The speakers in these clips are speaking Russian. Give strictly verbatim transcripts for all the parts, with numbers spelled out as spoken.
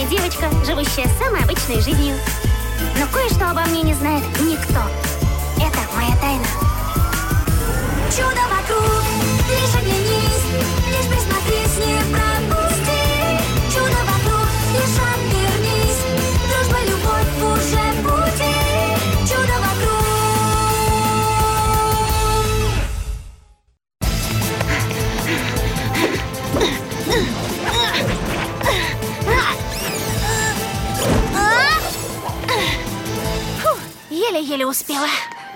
обычная девочка, живущая самой обычной жизнью. Но кое-что обо мне не знает никто. Это моя тайна. Чудо вокруг, лишь оглянись, лишь присмотрись, не пропусти. Чудо вокруг, лишь обернись, дружба, любовь уже в пути. Чудо вокруг. Фу, еле-еле успела.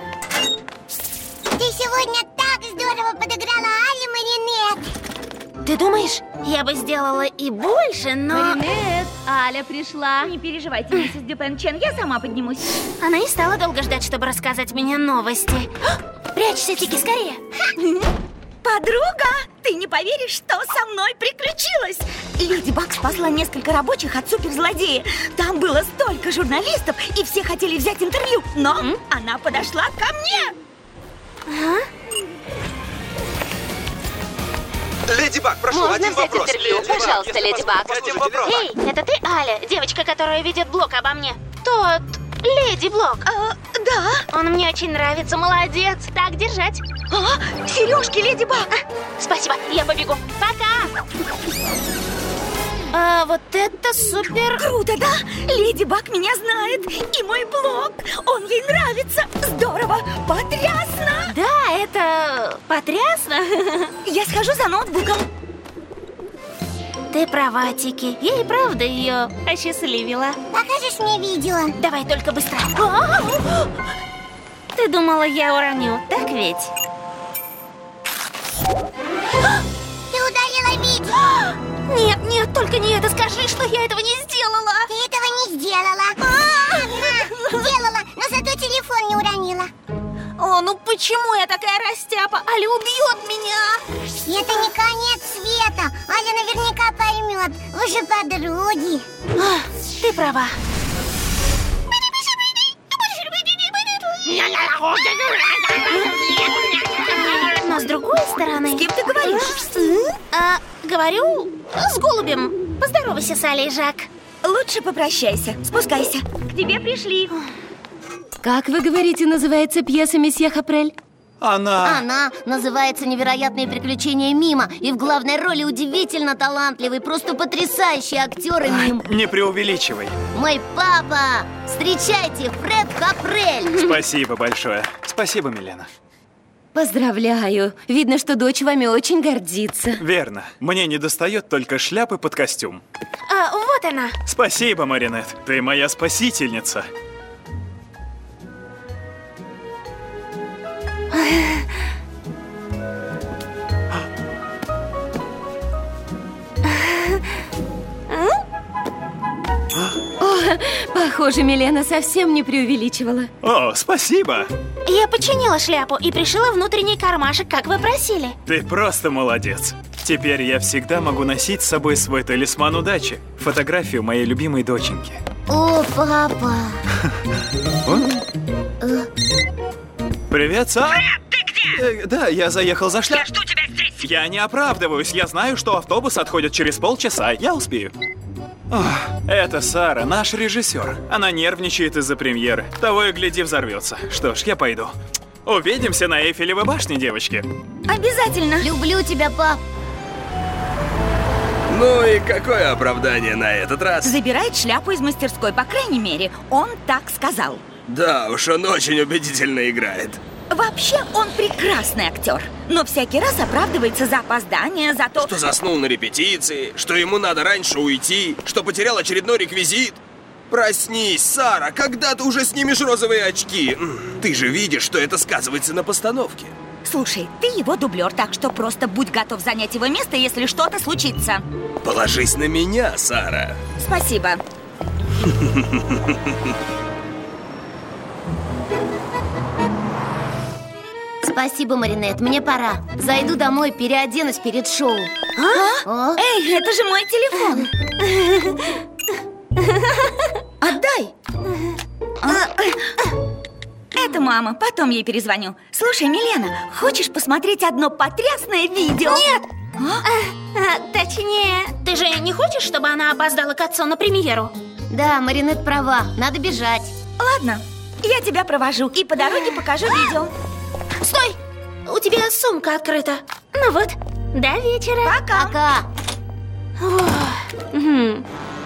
Ты сегодня так здорово подыграла Але, Маринет. Ты думаешь, я бы сделала и больше, но... Маринет, Аля пришла. Не переживайте, миссис Дюпен Чен, я сама поднимусь. Она не стала долго ждать, чтобы рассказать мне новости. Прячься, Тики, скорее. Подруга, ты не поверишь, что со мной приключилось. Леди Баг спасла несколько рабочих от суперзлодея. Там было столько журналистов, и все хотели взять интервью. Но М? она подошла ко мне. А? Леди Баг, прошу, Можно один взять вопрос. интервью? Леди Пожалуйста, Баг, Леди Баг. Один вопрос. Эй, это ты, Аля, девочка, которая ведет блог обо мне? Тот Леди Блог. А, да. Он мне очень нравится, молодец. Так держать. А, сережки, Леди Баг. Спасибо, я побегу. Пока. А, вот это супер. Круто, да? Леди Баг меня знает. И мой блог, он ей нравится. Здорово, потрясно. Да, это потрясно. Я схожу за ноутбуком. Ты права, Тики. Я и правда ее осчастливила. Покажешь мне видео? Давай только быстро. Ты думала, я уроню, так ведь? Ты удалила видео. Нет, нет, только не это. Скажи, что я этого не сделала. Ты этого не сделала. Ага, сделала, но зато телефон не уронила. О, ну почему я такая растяпа? Аля убьет меня. Это не конец света. Аля наверняка поймет. Вы же подруги. А, ты права. Но с другой стороны... С кем ты говоришь? А, говорю с голубем. Поздоровайся с Алей, Жак. Лучше попрощайся, спускайся. К тебе пришли. Как вы говорите, называется пьеса месье Хапрель? Она... Она называется «Невероятные приключения Мима». И в главной роли удивительно талантливый, просто потрясающий актер и Мим. Не преувеличивай. Мой папа! Встречайте, Фред Хапрель! Спасибо большое. Спасибо, Милена. Поздравляю. Видно, что дочь вами очень гордится. Верно. Мне недостает только шляпы под костюм. А, вот она. Спасибо, Маринет. Ты моя спасительница. О, похоже, Милена совсем не преувеличивала. О, спасибо. Я починила шляпу и пришила внутренний кармашек, как вы просили. Ты просто молодец. Теперь я всегда могу носить с собой свой талисман удачи. Фотографию моей любимой доченьки. О, папа! Привет, Сара. Фред, ты где? Э, да, я заехал за Я шляпой. жду тебя здесь. Я не оправдываюсь. Я знаю, что автобус отходит через полчаса. Я успею. Ох, это Сара, наш режиссер. Она нервничает из-за премьеры. Того и гляди, взорвется. Что ж, я пойду. Увидимся на Эйфелевой башне, девочки. Обязательно. Люблю тебя, пап! Ну и какое оправдание на этот раз? Забирает шляпу из мастерской, по крайней мере, он так сказал. Да уж, он очень убедительно играет. Вообще, он прекрасный актер, но всякий раз оправдывается за опоздание, за то... Что заснул на репетиции, что ему надо раньше уйти, что потерял очередной реквизит. Проснись, Сара, когда ты уже снимешь розовые очки? Ты же видишь, что это сказывается на постановке. Слушай, ты его дублер, так что просто будь готов занять его место, если что-то случится. Положись на меня, Сара. Спасибо. Спасибо, Маринет, мне пора. Зайду домой, переоденусь перед шоу. А? О? Эй, это же мой телефон. Отдай. Это мама, потом ей перезвоню. Слушай, Милена, хочешь посмотреть одно потрясное видео? Нет, А, а, точнее, ты же не хочешь, чтобы она опоздала к отцу на премьеру? Да, Маринет права, надо бежать. Ладно, я тебя провожу и по дороге покажу видео. Стой! У тебя сумка открыта. Ну вот, до вечера. Пока. Пока. Ох, угу.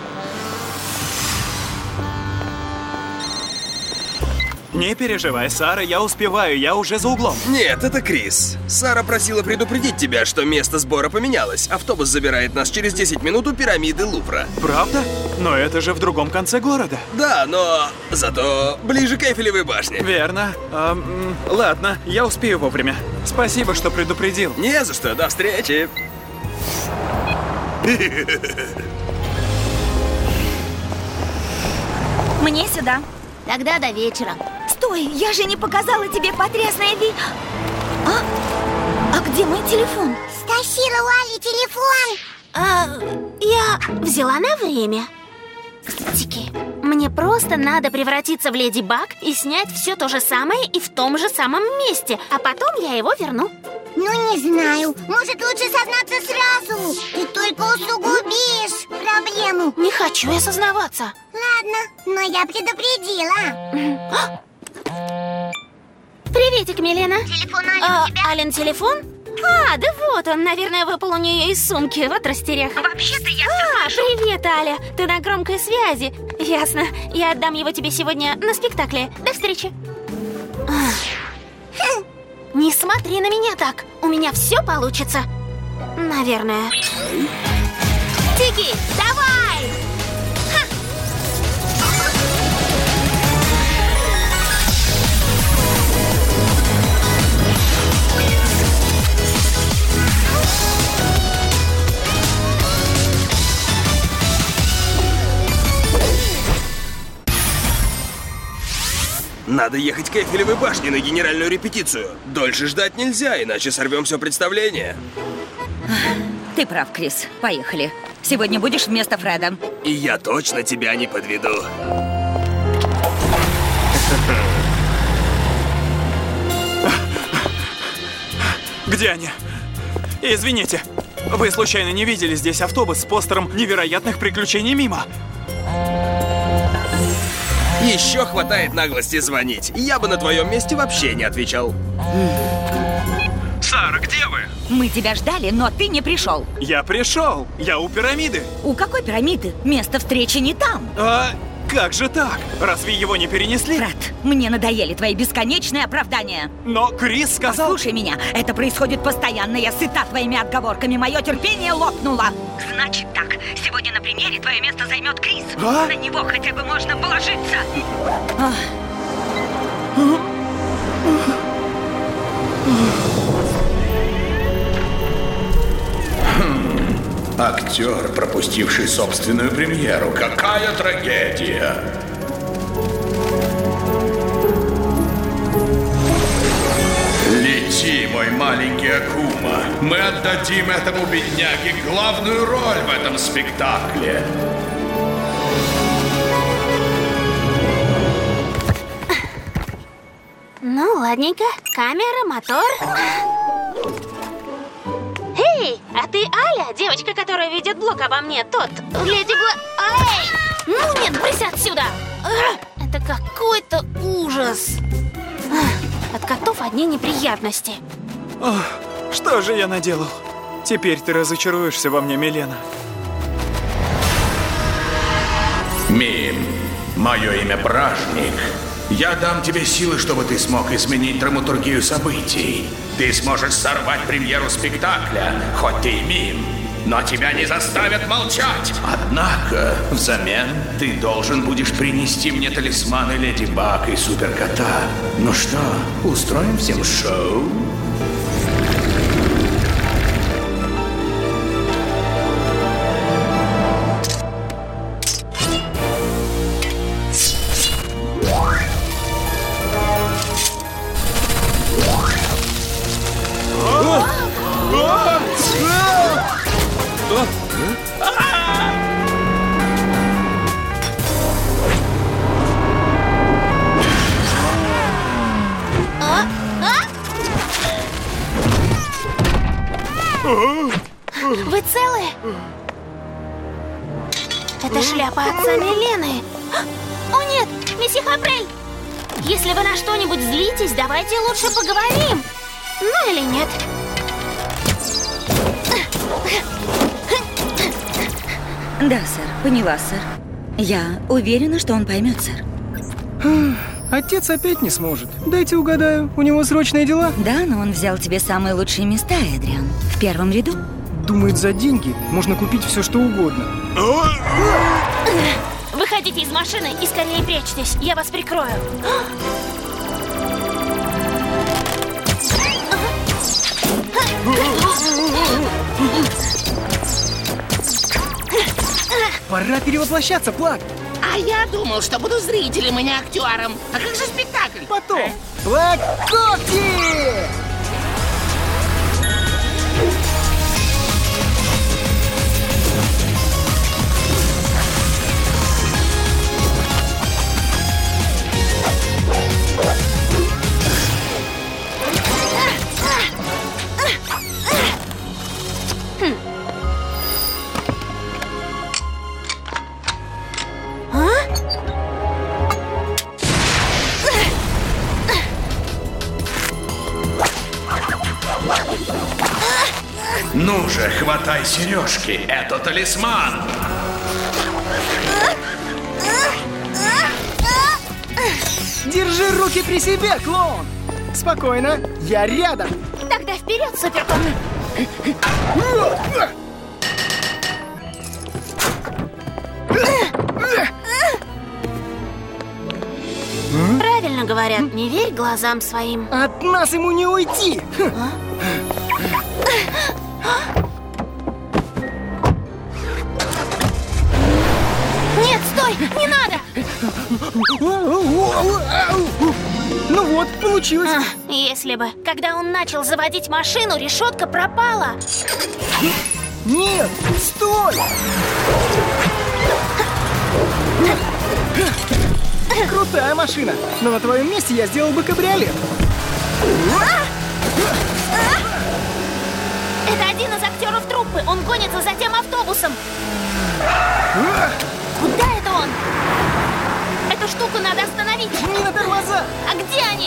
Не переживай, Сара, я успеваю, я уже за углом. Нет, это Крис. Сара просила предупредить тебя, что место сбора поменялось. Автобус забирает нас через десять минут у пирамиды Лувра. Правда? Но это же в другом конце города. Да, но зато ближе к Эйфелевой башне. Верно. Эм, ладно, я успею вовремя. Спасибо, что предупредил. Не за что, до встречи. Мне сюда. Тогда до вечера. Стой, я же не показала тебе потрясное ви... А? А где мой телефон? Стащила у Али телефон. А, я взяла на время. Кстати, мне просто надо превратиться в Леди Баг и снять все то же самое и в том же самом месте. А потом я его верну. Ну, не знаю. Может, лучше сознаться сразу. Ты только усугубишь проблему. Не хочу я сознаваться. Ладно, но я предупредила. Приветик, Милена. Телефон Али А, у тебя? Ален телефон? А, да вот он, наверное, выпал у нее из сумки. Вот растерях. Вообще-то я А, привет, Аля. Ты на громкой связи. Ясно. Я отдам его тебе сегодня на спектакле. До встречи. Ах. Не смотри на меня так. У меня все получится. Наверное. Тики, давай! Ха! Надо ехать к Эйфелевой башне на генеральную репетицию. Дольше ждать нельзя, иначе сорвем все представление. Ты прав, Крис. Поехали. Сегодня будешь вместо Фреда. И я точно тебя не подведу. Где они? Извините, вы случайно не видели здесь автобус с постером невероятных приключений Мимо? Еще хватает наглости звонить. Я бы на твоем месте вообще не отвечал. Сара, где вы? Мы тебя ждали, но ты не пришел. Я пришел. Я у пирамиды. У какой пирамиды? Место встречи не там. А как же так? Разве его не перенесли? Брат, мне надоели твои бесконечные оправдания. Но Крис сказал... Слушай меня, это происходит постоянно. Я сыта твоими отговорками. Мое терпение лопнуло. Значит так, сегодня на премьере твое место займет Крис. А? На него хотя бы можно положиться. Актер, пропустивший собственную премьеру. Какая трагедия! Лети, мой маленький Акума. Мы отдадим этому бедняге главную роль в этом спектакле. Ну, ладненько. Камера, мотор. Эй, а ты Аля, девочка, которая ведет блог обо мне? Тот, Леди Бла... Эй! Ну нет, брысь отсюда! А, это какой-то ужас. А, от котов одни неприятности. Ох, что же я наделал? Теперь ты разочаруешься во мне, Милена. Мим, мое имя Бражник. Я дам тебе силы, чтобы ты смог изменить драматургию событий. Ты сможешь сорвать премьеру спектакля, хоть ты и мим, но тебя не заставят молчать. Однако, взамен, ты должен будешь принести мне талисманы Леди Баг и Суперкота. Ну что, устроим всем шоу? Вы целы? Это шляпа отца Милены. О нет, месье Хапрель! Если вы на что-нибудь злитесь, давайте лучше поговорим. Ну или нет. Да, сэр, поняла, сэр. Я уверена, что он поймет, сэр. Отец опять не сможет. Дайте угадаю, у него срочные дела? Да, но он взял тебе самые лучшие места, Эдриан. В первом ряду. Думает, за деньги можно купить все, что угодно. Выходите из машины и скорее прячьтесь. Я вас прикрою. Пора перевоплощаться, Плак. А я думал, что буду зрителем, а не актером. А как же спектакль? Потом. Плак, когти! Ну же, хватай сережки, это талисман. Держи руки при себе, клоун. Спокойно, я рядом. Тогда вперед, Суперкот. Правильно говорят, не верь глазам своим. От нас ему не уйти. А? Нет, стой, не надо! Ну вот, получилось. А, если бы. Когда он начал заводить машину, решетка пропала. Нет, стой! Крутая машина, но на твоем месте я сделал бы кабриолет. Это один из актеров труппы. Он гонится за тем автобусом. Куда это он? Эту штуку надо остановить. Не на тормоза. А где они?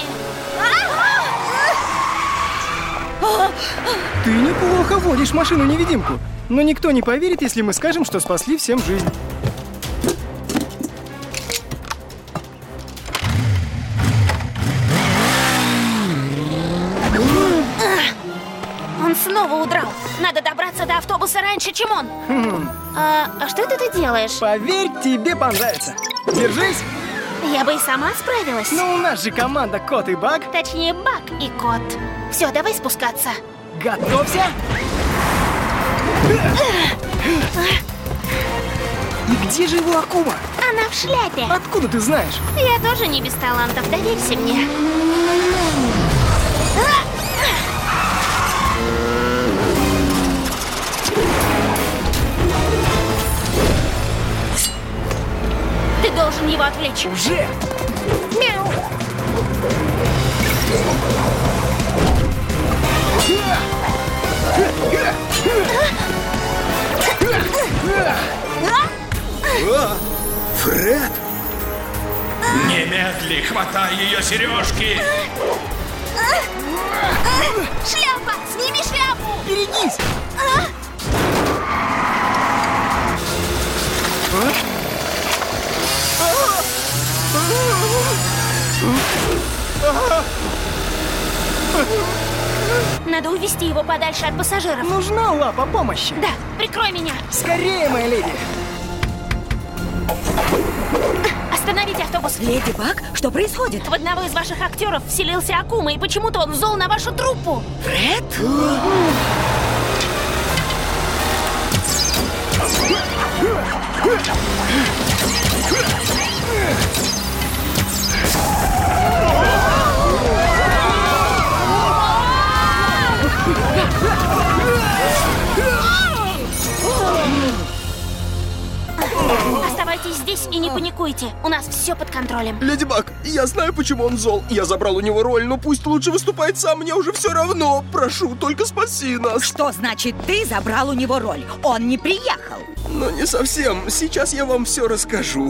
Ты неплохо водишь машину-невидимку. Но никто не поверит, если мы скажем, что спасли всем жизнь. Он снова удрал. Надо добраться до автобуса раньше, чем он. Хм. А, а что это ты делаешь? Поверь, тебе понравится. Держись. Я бы и сама справилась. Но у нас же команда Кот и Баг. Точнее, Баг и Кот. Все, давай спускаться. Готовься. И где же его Акума? Она в шляпе. Откуда ты знаешь? Я тоже не без талантов, доверься мне. Ты должен его отвлечь. Уже! Мяу! Фред! Немедли, хватай ее сережки! Шляпа! Сними шляпу! Берегись! Надо увести его подальше от пассажиров. Нужна лапа помощи. Да, прикрой меня. Скорее, моя леди. Остановите автобус. Леди Баг, что происходит? В одного из ваших актеров вселился Акума, и почему-то он зол на вашу труппу. Фред? Оставайтесь здесь, успокойтесь и не паникуйте. У нас все под контролем. Леди Баг, я знаю, почему он зол. Я забрал у него роль, но пусть лучше выступает сам, мне уже все равно. Прошу, только спаси нас. Что значит ты забрал у него роль? Он не приехал. Но не совсем. Сейчас я вам все расскажу.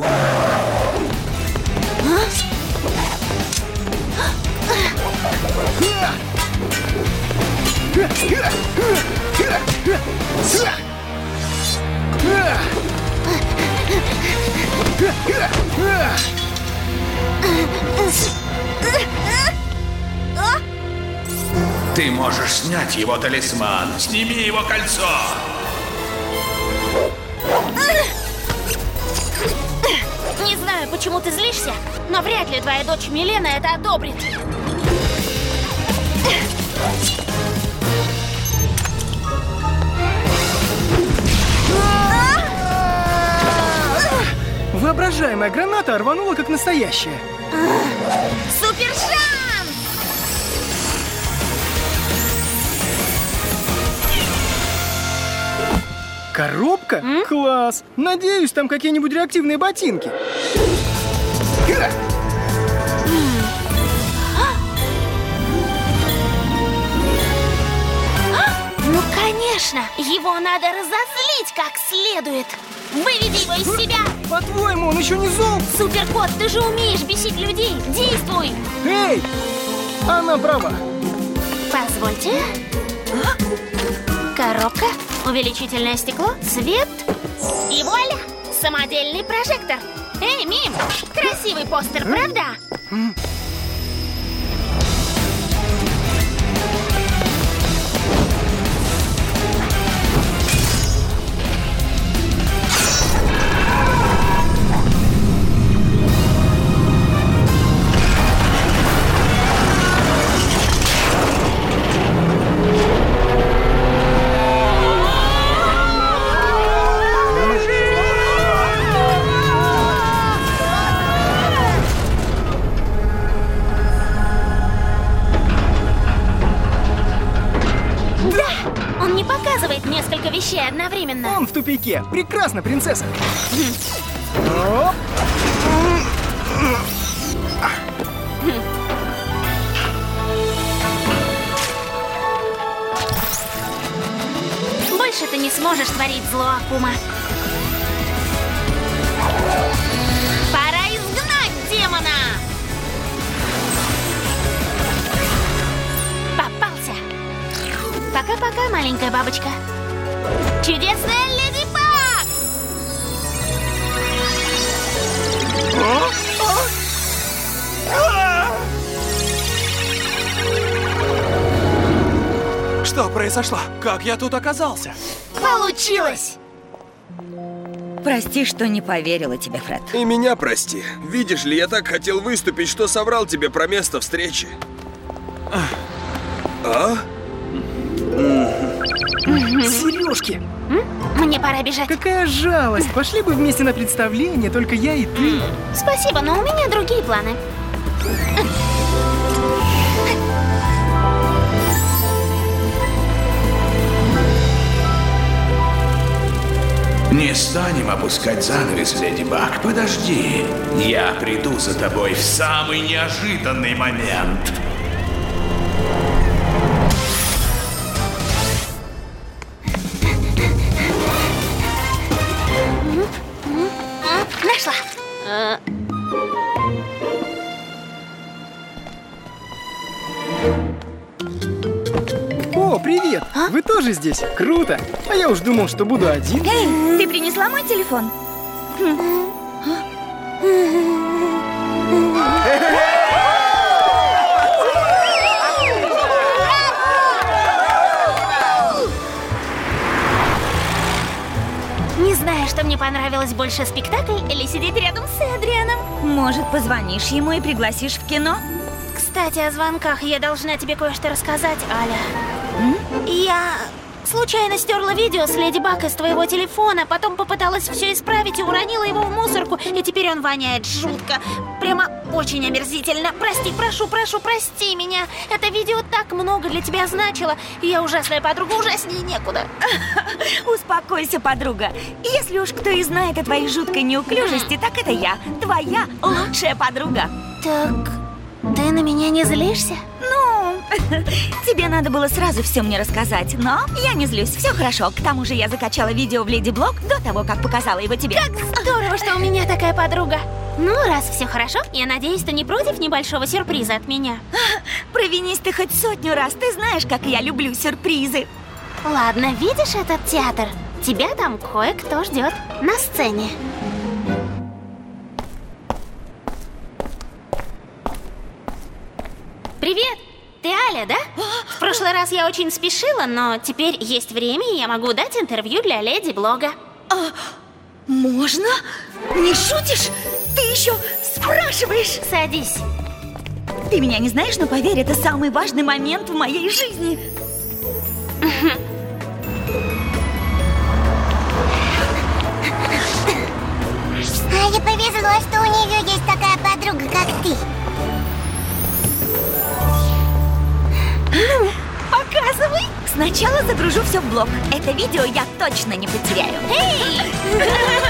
Ты можешь снять его талисман. Сними его кольцо. Не знаю, почему ты злишься, но вряд ли твоя дочь Милена это одобрит. Воображаемая граната рванула как настоящая. Супер шанс! Коробка? М? Класс! Надеюсь, там какие-нибудь реактивные ботинки. Ну, конечно! Его надо разозлить как следует. Выведи его из себя! По-твоему, он еще не зол? Суперкот, ты же умеешь бесить людей! Действуй! Эй! Она права. Позвольте. Коробка, увеличительное стекло, свет и вуаля! Самодельный прожектор. Эй, Мим! Красивый постер, правда? Несколько вещей одновременно. Он в тупике. Прекрасно, принцесса. Оп. Больше ты не сможешь творить зло, Акума. Пора изгнать демона! Попался! Пока-пока, маленькая бабочка. Чудесная Леди Баг! Что произошло? Как я тут оказался? Получилось! Прости, что не поверила тебе, Фред. И меня прости. Видишь ли, я так хотел выступить, что соврал тебе про место встречи. А? Сережки! Мне пора бежать. Какая жалость! Пошли бы вместе на представление, только я и ты. Спасибо, но у меня другие планы. Не станем опускать занавес, Леди Баг. Подожди. Я приду за тобой в самый неожиданный момент. Нашла. О, привет! А? Вы тоже здесь? Круто! А я уж думал, что буду один. Эй, ты принесла мой телефон? Не знаю, что мне понравилось больше, спектакль или сидеть рядом с Эдрианом. Может, позвонишь ему и пригласишь в кино? Кстати, о звонках я должна тебе кое-что рассказать, Аля. М? Я случайно стерла видео с Леди Баг из твоего телефона, потом попыталась все исправить и уронила его в мусорку, и теперь он воняет жутко. Прямо очень омерзительно. Прости, прошу, прошу, прости меня. Это видео так много для тебя значило, и я ужасная подруга, ужаснее некуда. Успокойся, подруга. Если уж кто и знает о твоей жуткой неуклюжести, так это я, твоя лучшая подруга. Так, ты на меня не злишься? Ну, тебе надо было сразу все мне рассказать, но я не злюсь, все хорошо. К тому же я закачала видео в Леди Блог до того, как показала его тебе. Как здорово, что у меня такая подруга. Ну, раз все хорошо, я надеюсь, ты не против небольшого сюрприза от меня? Провинись ты хоть сотню раз, ты знаешь, как я люблю сюрпризы. Ладно, видишь этот театр? Тебя там кое-кто ждет на сцене. Привет! Ты Аля, да? В прошлый раз я очень спешила, но теперь есть время, и я могу дать интервью для Леди Блога. А, можно? Не шутишь? Ты еще спрашиваешь? Садись. Ты меня не знаешь, но поверь, это самый важный момент в моей жизни. Але повезло, что у нее есть такая подруга, как ты. Ну, показывай. Сначала загружу все в блог. Это видео я точно не потеряю. Эй!